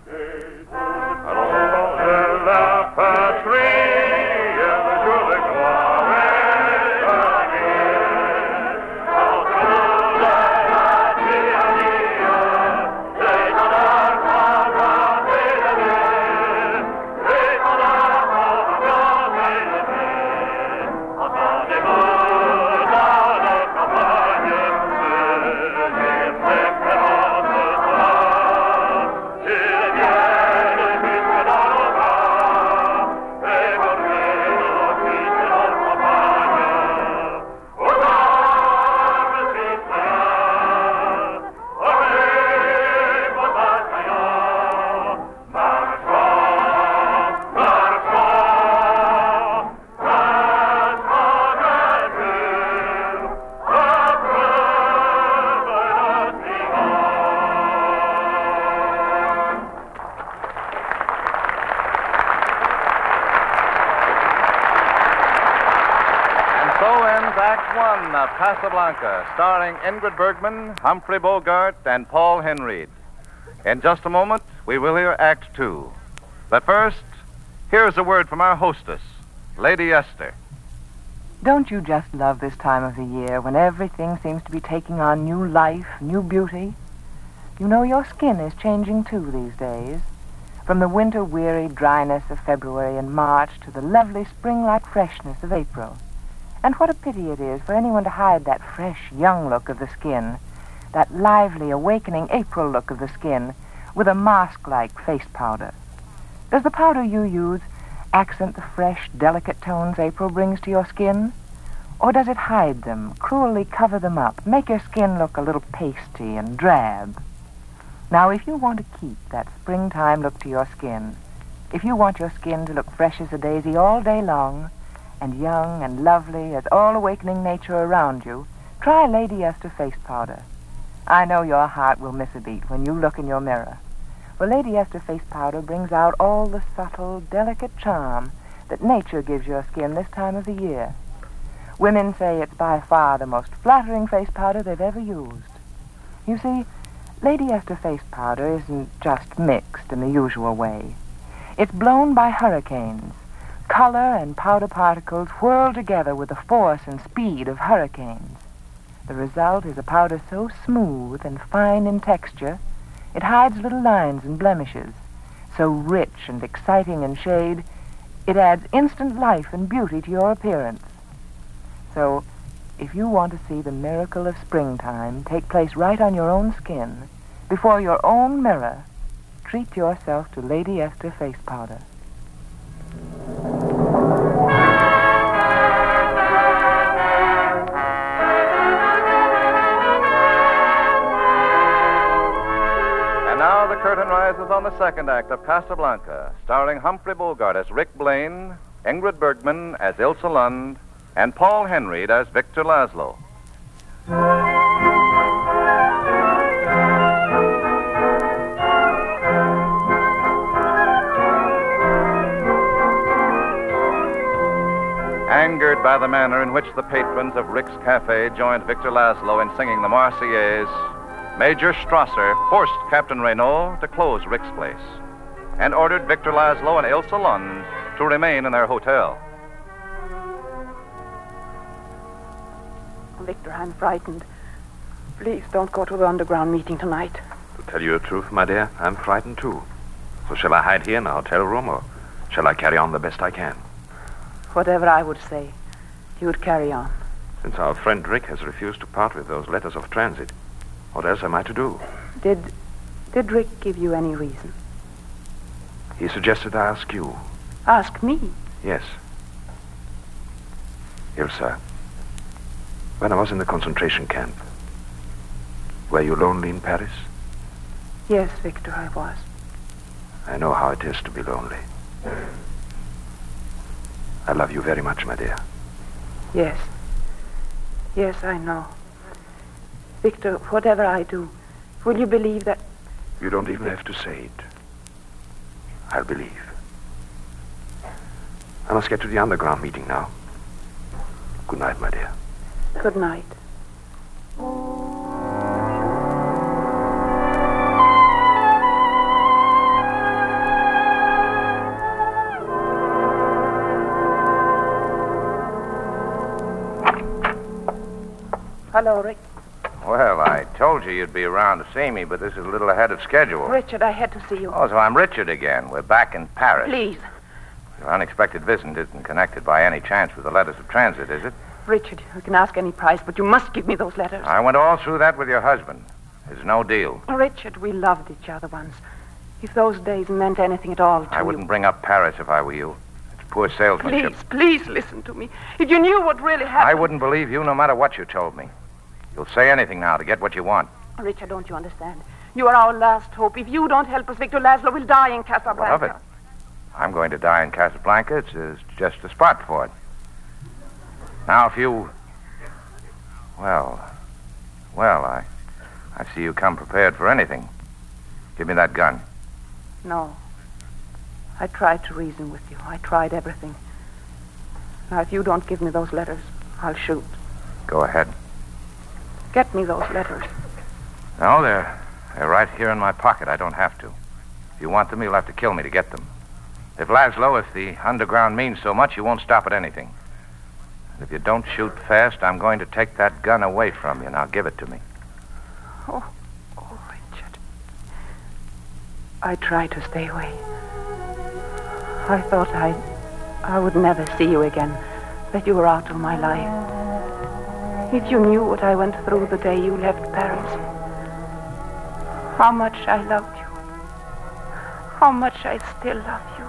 So ends Act One of Casablanca, starring Ingrid Bergman, Humphrey Bogart, and Paul Henreid. In just a moment, we will hear Act Two. But first, here's a word from our hostess, Lady Esther. Don't you just love this time of the year when everything seems to be taking on new life, new beauty? You know your skin is changing too these days. From the winter-weary dryness of February and March to the lovely spring-like freshness of April. And what a pity it is for anyone to hide that fresh, young look of the skin, that lively, awakening April look of the skin, with a mask-like face powder. Does the powder you use accent the fresh, delicate tones April brings to your skin? Or does it hide them, cruelly cover them up, make your skin look a little pasty and drab? Now, if you want to keep that springtime look to your skin, if you want your skin to look fresh as a daisy all day long, and young and lovely as all awakening nature around you, try Lady Esther face powder. I know your heart will miss a beat when you look in your mirror. For Lady Esther face powder brings out all the subtle, delicate charm that nature gives your skin this time of the year. Women say it's by far the most flattering face powder they've ever used. You see, Lady Esther face powder isn't just mixed in the usual way. It's blown by hurricanes. Color and powder particles whirl together with the force and speed of hurricanes. The result is a powder so smooth and fine in texture, it hides little lines and blemishes. So rich and exciting in shade, it adds instant life and beauty to your appearance. So, if you want to see the miracle of springtime take place right on your own skin, before your own mirror, treat yourself to Lady Esther face powder. And now the curtain rises on the second act of Casablanca, starring Humphrey Bogart as Rick Blaine, Ingrid Bergman as Ilsa Lund, and Paul Henreid as Victor Laszlo. Angered by the manner in which the patrons of Rick's Cafe joined Victor Laszlo in singing the Marseillaise, Major Strasser forced Captain Renault to close Rick's place and ordered Victor Laszlo and Ilsa Lund to remain in their hotel. Victor, I'm frightened. Please don't go to the underground meeting tonight. To tell you the truth, my dear, I'm frightened too. So shall I hide here in a hotel room, or shall I carry on the best I can? Whatever I would say, you would carry on. Since our friend Rick has refused to part with those letters of transit, what else am I to do? Did... did Rick give you any reason? He suggested I ask you. Ask me? Yes. Ilsa, when I was in the concentration camp, were you lonely in Paris? Yes, Victor, I was. I know how it is to be lonely. I love you very much, my dear. Yes. Yes, I know. Victor, whatever I do, will you believe that... You don't even have to say it. I'll believe. I must get to the underground meeting now. Good night, my dear. Good night. Hello, Rick. Well, I told you you'd be around to see me, but this is a little ahead of schedule. Richard, I had to see you. Oh, so I'm Richard again. We're back in Paris. Please. Your unexpected visit isn't connected by any chance with the letters of transit, is it? Richard, you can ask any price, but you must give me those letters. I went all through that with your husband. There's no deal. Richard, we loved each other once. If those days meant anything at all to I wouldn't you... bring up Paris if I were you. It's poor salesmanship. Please, please listen to me. If you knew what really happened... I wouldn't believe you no matter what you told me. You'll say anything now to get what you want. Richard, don't you understand? You are our last hope. If you don't help us, Victor Laszlo will die in Casablanca. What of it? I'm going to die in Casablanca. It's, it's just a spot for it. Now, if you... Well, well, I, I see you come prepared for anything. Give me that gun. No. I tried to reason with you. I tried everything. Now, if you don't give me those letters, I'll shoot. Go ahead. Get me those letters. No, they're, they're right here in my pocket. I don't have to. If you want them, you'll have to kill me to get them. If Laszlo, if the underground means so much, you won't stop at anything. And if you don't shoot fast, I'm going to take that gun away from you. Now give it to me. Oh, oh, Richard. I tried to stay away. I thought I, I would never see you again, that you were out of my life. If you knew what I went through the day you left Paris, how much I loved you, how much I still love you.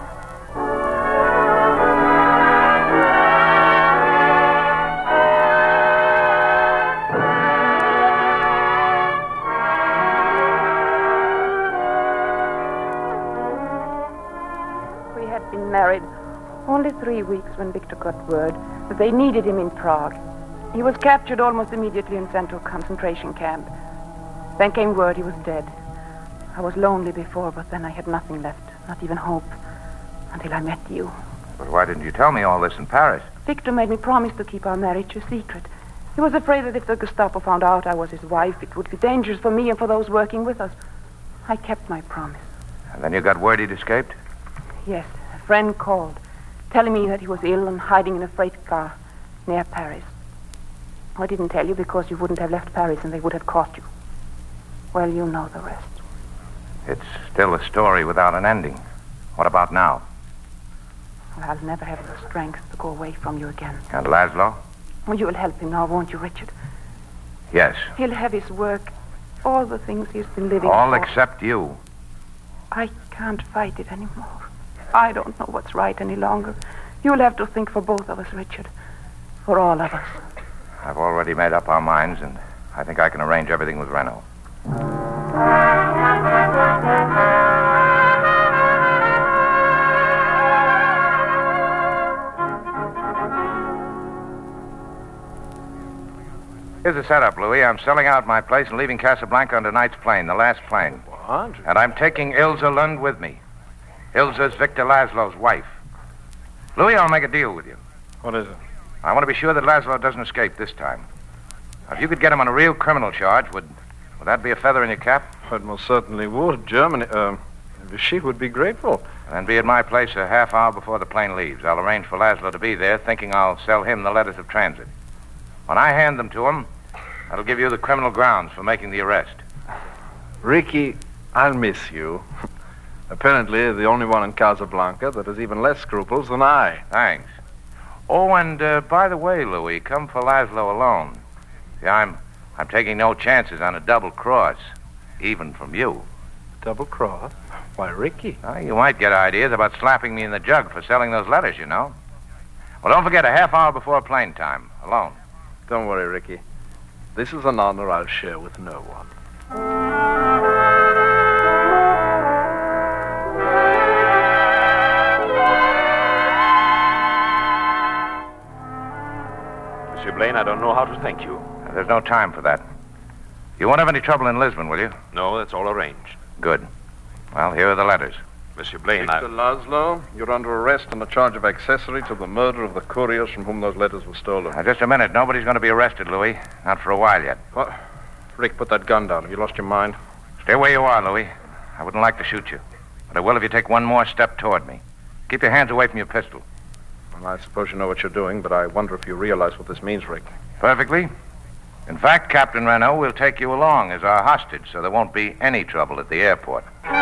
We had been married only three weeks when Victor got word that they needed him in Prague. He was captured almost immediately and sent to a concentration camp. Then came word he was dead. I was lonely before, but then I had nothing left, not even hope, until I met you. But why didn't you tell me all this in Paris? Victor made me promise to keep our marriage a secret. He was afraid that if the Gestapo found out I was his wife, it would be dangerous for me and for those working with us. I kept my promise. And then you got word he'd escaped? Yes, a friend called, telling me that he was ill and hiding in a freight car near Paris. I didn't tell you because you wouldn't have left Paris and they would have caught you. Well, you know the rest. It's still a story without an ending. What about now? Well, I'll never have the strength to go away from you again. And Laszlo? Well, you'll help him now, won't you, Richard? Yes. He'll have his work, all the things he's been living All for. except you. I can't fight it anymore. I don't know what's right any longer. You'll have to think for both of us, Richard. For all of us. I've already made up our minds, and I think I can arrange everything with Renault. Here's the setup, Louis. I'm selling out my place and leaving Casablanca on tonight's plane, the last plane. What? And I'm taking Ilsa Lund with me. Ilsa's Victor Laszlo's wife. Louis, I'll make a deal with you. What is it? I want to be sure that Laszlo doesn't escape this time. Now, if you could get him on a real criminal charge, would would that be a feather in your cap? It most certainly would. Germany, uh, she would be grateful. Then be at my place a half hour before the plane leaves. I'll arrange for Laszlo to be there, thinking I'll sell him the letters of transit. When I hand them to him, that'll give you the criminal grounds for making the arrest. Ricky, I'll miss you. Apparently, the only one in Casablanca that has even less scruples than I. Thanks. Oh, and uh, by the way, Louis, come for Laszlo alone. See, I'm, I'm taking no chances on a double cross, even from you. Double cross? Why, Ricky? Uh, you might get ideas about slapping me in the jug for selling those letters, you know. Well, don't forget, a half hour before plane time, alone. Don't worry, Ricky. This is an honor I'll share with no one. Monsieur Blaine, I don't know how to thank you. There's no time for that. You won't have any trouble in Lisbon, will you? No, that's all arranged. Good. Well, here are the letters. Monsieur Blaine, Mister I... Laszlo, you're under arrest on a charge of accessory to the murder of the couriers from whom those letters were stolen. Now, just a minute. Nobody's going to be arrested, Louis. Not for a while yet. What? Rick, put that gun down. Have you lost your mind? Stay where you are, Louis. I wouldn't like to shoot you. But I will if you take one more step toward me. Keep your hands away from your pistol. Well, I suppose you know what you're doing, but I wonder if you realize what this means, Rick. Perfectly. In fact, Captain Renault will take you along as our hostage, so there won't be any trouble at the airport.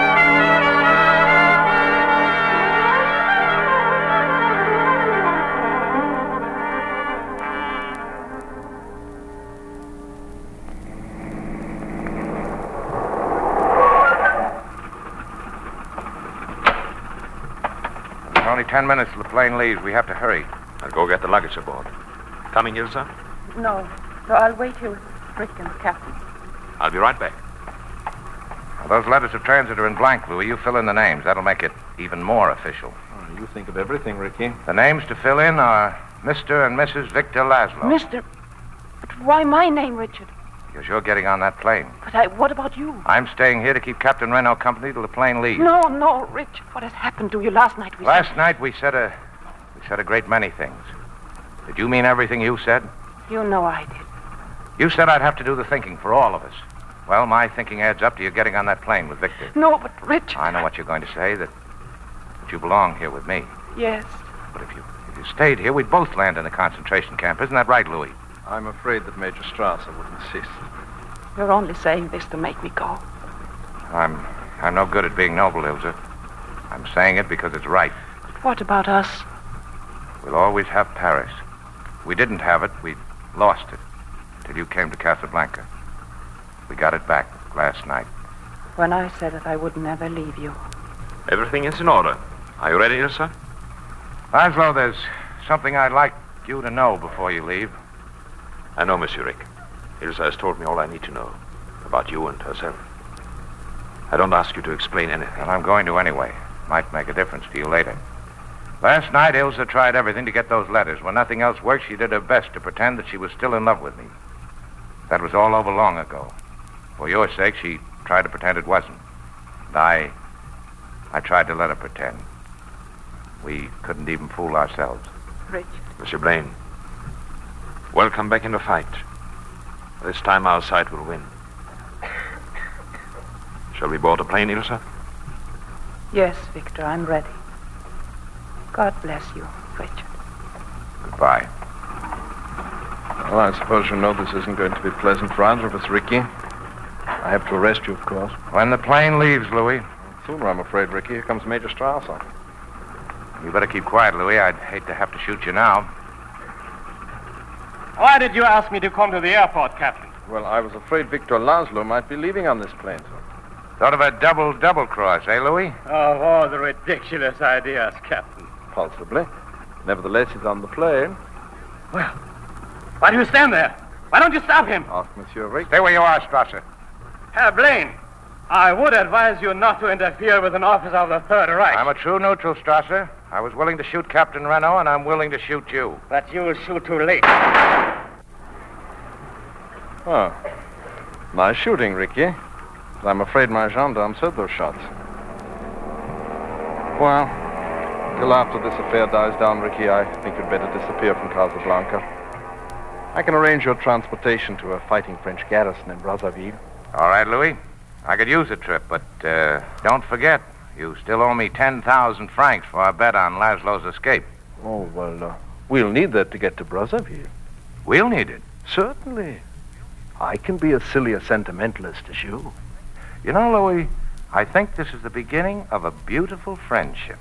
There's only ten minutes till the plane leaves. We have to hurry. I'll go get the luggage aboard. Coming, Ilsa? No. So I'll wait here with Rick and the captain. I'll be right back. Now, those letters of transit are in blank, Louis. You fill in the names. That'll make it even more official. Oh, you think of everything, Ricky. The names to fill in are Mister and Missus Victor Laszlo. Mister... But why my name, Richard? Because you're getting on that plane. But I... What about you? I'm staying here to keep Captain Renault company till the plane leaves. No, no, Richard. What has happened to you last night? We Last said... night we said a... We said a great many things. Did you mean everything you said? You know I did. You said I'd have to do the thinking for all of us. Well, my thinking adds up to you getting on that plane with Victor. No, but Richard... I know what you're going to say, that, that you belong here with me. Yes. But if you, if you stayed here, we'd both land in a concentration camp. Isn't that right, Louis? I'm afraid that Major Strasser would insist. You're only saying this to make me go. I'm, I'm no good at being noble, Ilsa. I'm saying it because it's right. What about us? We'll always have Paris. If we didn't have it, we lost it. Till you came to Casablanca. We got it back last night. When I said that I would never leave you. Everything is in order. Are you ready, Ilsa? Laszlo, there's something I'd like you to know before you leave. I know, Monsieur Rick. Ilsa has told me all I need to know about you and herself. I don't ask you to explain anything. Well, I'm going to anyway. Might make a difference to you later. Last night, Ilsa tried everything to get those letters. When nothing else worked, she did her best to pretend that she was still in love with me. That was all over long ago. For your sake, she tried to pretend it wasn't. And I... I tried to let her pretend. We couldn't even fool ourselves. Richard. Monsieur Blaine, welcome back in the fight. This time our side will win. Shall we board a plane, Ilsa? Yes, Victor, I'm ready. God bless you, Richard. Goodbye. Well, I suppose you know this isn't going to be pleasant for either of us, Ricky. I have to arrest you, of course. When the plane leaves, Louis. Sooner, I'm afraid, Ricky. Here comes Major Strasser. You better keep quiet, Louis. I'd hate to have to shoot you now. Why did you ask me to come to the airport, Captain? Well, I was afraid Victor Laszlo might be leaving on this plane, sir. Thought of a double double cross, eh, Louis? Of all the ridiculous ideas, Captain. Possibly. Nevertheless, he's on the plane. Well, why do you stand there? Why don't you stop him? Ask Monsieur Rick. Stay where you are, Strasser. Herr Blaine, I would advise you not to interfere with an officer of the Third Reich. I'm a true neutral, Strasser. I was willing to shoot Captain Renault, and I'm willing to shoot you. But you will shoot too late. Oh. Nice shooting, Ricky. But I'm afraid my gendarmes heard those shots. Well, till after this affair dies down, Ricky, I think you'd better disappear from Casablanca. I can arrange your transportation to a fighting French garrison in Brazzaville. All right, Louis. I could use a trip, but uh, don't forget, you still owe me ten thousand francs for our bet on Laszlo's escape. Oh, well, uh, we'll need that to get to Brazzaville. We'll need it? Certainly. I can be as silly a sentimentalist as you. You know, Louis, I think this is the beginning of a beautiful friendship.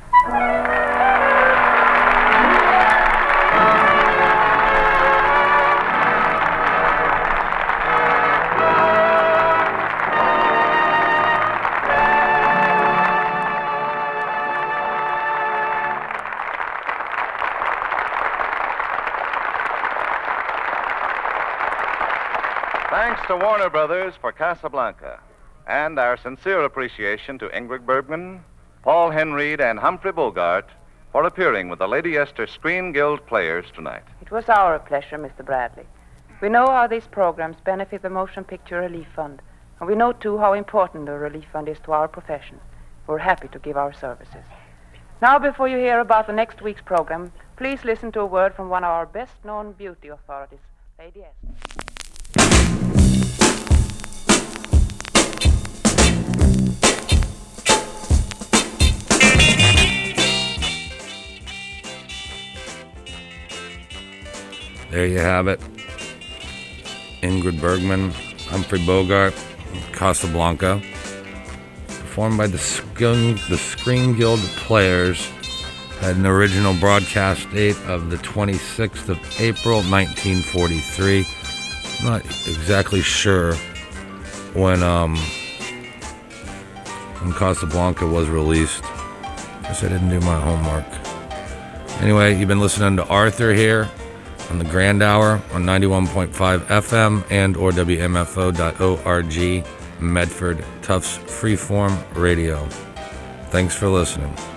Thanks to Warner Brothers for Casablanca, and our sincere appreciation to Ingrid Bergman, Paul Henreid, and Humphrey Bogart for appearing with the Lady Esther Screen Guild players tonight. It was our pleasure, Mister Bradley. We know how these programs benefit the Motion Picture Relief Fund, and we know, too, how important the Relief Fund is to our profession. We're happy to give our services. Now, before you hear about the next week's program, please listen to a word from one of our best-known beauty authorities, Lady Esther. There you have it. Ingrid Bergman, Humphrey Bogart, Casablanca. Performed by the Screen, the Screen Guild Players. Had an original broadcast date of the twenty-sixth of April, nineteen forty-three. I'm not exactly sure when um when Casablanca was released. Guess I didn't do my homework. Anyway, you've been listening to Arthur here on the Grand Hour on ninety-one point five F M and or W M F O dot org, Medford Tufts Freeform Radio. Thanks for listening.